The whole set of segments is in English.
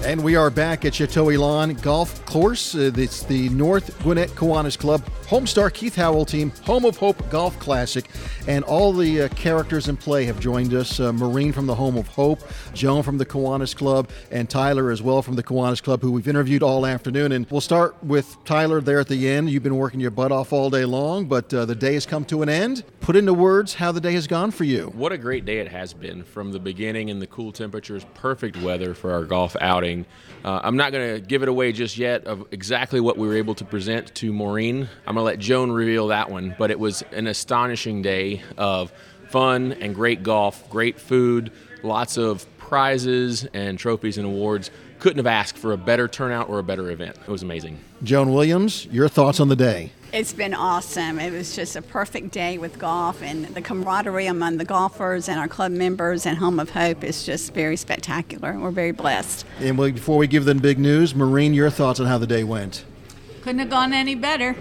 And we are back at Chateau Elan Golf Course. It's the North Gwinnett Kiwanis Club Homestar Keith Howell team Home of Hope Golf Classic. And all the characters in play have joined us. Maureen from the Home of Hope, Joan from the Kiwanis Club, and Tyler as well from the Kiwanis Club, who we've interviewed all afternoon. And we'll start with Tyler there at the end. You've been working your butt off all day long, but the day has come to an end. Put into words how the day has gone for you. What a great day it has been. From the beginning in the cool temperatures, perfect weather for our golf outing. I'm not going to give it away just yet of exactly what we were able to present to Maureen. I'm going to let Joan reveal that one, but it was an astonishing day of fun and great golf, great food, lots of prizes and trophies and awards. Couldn't have asked for a better turnout or a better event. It was amazing. Joan Williams, your thoughts on the day? It's been awesome. It was just a perfect day with golf, and the camaraderie among the golfers and our club members and Home of Hope is just very spectacular. We're very blessed. And before we give them big news, Maureen, your thoughts on how the day went? Couldn't have gone any better.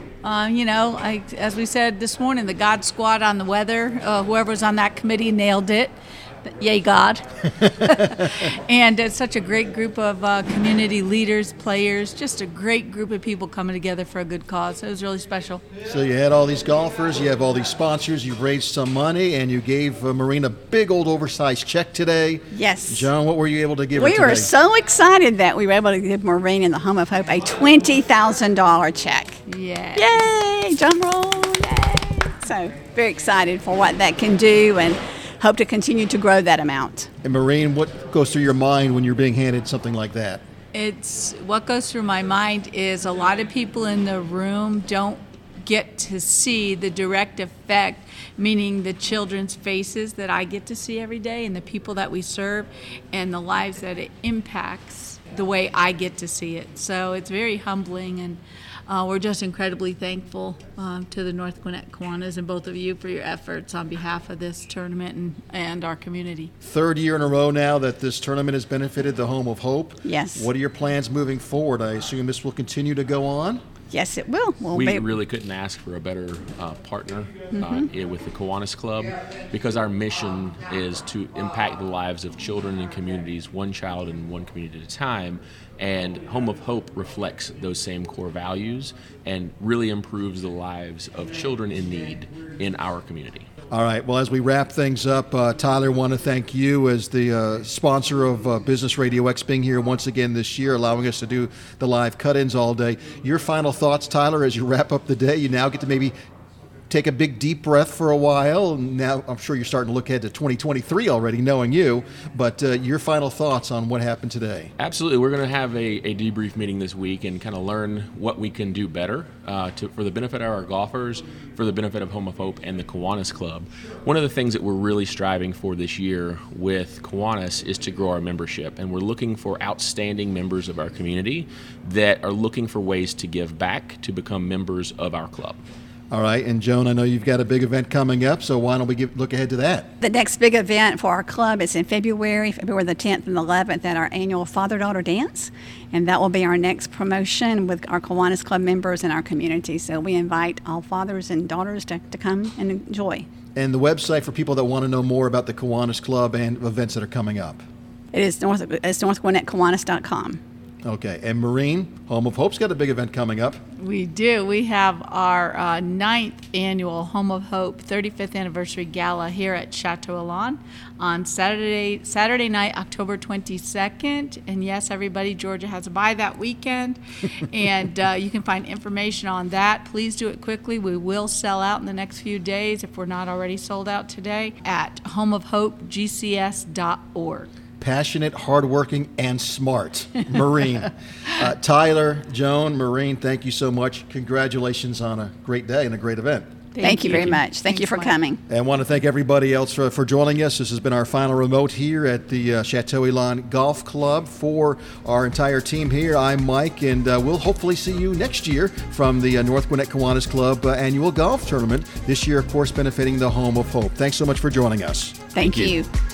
As we said this morning, the God Squad on the weather, whoever's on that committee nailed it. Yay, God. And it's such a great group of community leaders, players, just a great group of people coming together for a good cause. It was really special. So you had all these golfers, you have all these sponsors, you've raised some money, and you gave Maureen a big old oversized check today. Yes. Joan, what were you able to give her today? We were so excited that we were able to give Maureen and the Home of Hope a $20,000 check. Yeah. Yay, drum roll, yay. So very excited for what that can do, and hope to continue to grow that amount. And Maureen, what goes through your mind when you're being handed something like that? What goes through my mind is a lot of people in the room don't get to see the direct effect, meaning the children's faces that I get to see every day and the people that we serve and the lives that it impacts the way I get to see it. So it's very humbling, and we're just incredibly thankful to the North Gwinnett Kiwanis and both of you for your efforts on behalf of this tournament and our community. Third year in a row now that this tournament has benefited the Home of Hope. Yes. What are your plans moving forward? I assume this will continue to go on? Yes, it will. We really couldn't ask for a better partner with the Kiwanis Club, because our mission is to impact the lives of children and communities, one child and one community at a time. And Home of Hope reflects those same core values and really improves the lives of children in need in our community. All right. Well, as we wrap things up, Tyler, want to thank you as the sponsor of Business Radio X being here once again this year, allowing us to do the live cut-ins all day. Your final thoughts, Tyler, as you wrap up the day. You now get to maybe take a big deep breath for a while. Now I'm sure you're starting to look ahead to 2023 already, knowing you, but your final thoughts on what happened today. Absolutely. We're going to have a debrief meeting this week and kind of learn what we can do better for the benefit of our golfers, for the benefit of Home of Hope and the Kiwanis Club. One of the things that we're really striving for this year with Kiwanis is to grow our membership, and we're looking for outstanding members of our community that are looking for ways to give back to become members of our club. All right, and Joan, I know you've got a big event coming up, so why don't we look ahead to that? The next big event for our club is in February the 10th and 11th at our annual Father-Daughter Dance, and that will be our next promotion with our Kiwanis Club members and our community. So we invite all fathers and daughters to come and enjoy. And the website for people that want to know more about the Kiwanis Club and events that are coming up? It's northgwinnettkiwanis.com. Okay, and Maureen, Home of Hope's got a big event coming up. We do. We have our 9th annual Home of Hope 35th Anniversary Gala here at Chateau Elan on Saturday night, October 22nd. And yes, everybody, Georgia has a bye that weekend. And you can find information on that. Please do it quickly. We will sell out in the next few days if we're not already sold out today at homeofhopegcs.org. Passionate, hardworking, and smart. Maureen. Tyler, Joan, Maureen, thank you so much. Congratulations on a great day and a great event. Thank you very much. Thank you for coming. And I want to thank everybody else for joining us. This has been our final remote here at the Chateau Elan Golf Club. For our entire team here, I'm Mike, and we'll hopefully see you next year from the North Gwinnett Kiwanis Club annual golf tournament. This year, of course, benefiting the Home of Hope. Thanks so much for joining us. Thank you.